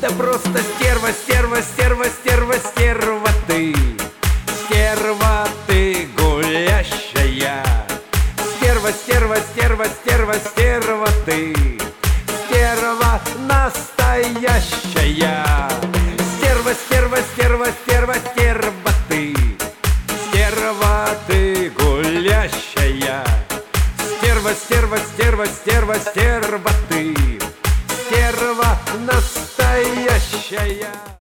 Да просто стерва, стерва, стерва, стерва, стерва ты. Стерва ты гулящая. Стерва, стерва, стерва, стерва, стерва ты. Стерва настоящая. Стерва, стерва, стерва, стерва, стерва ты. Стерва ты гулящая. Стерва, стерва, стерва, стерва, стерва ты. Стерва настоящая.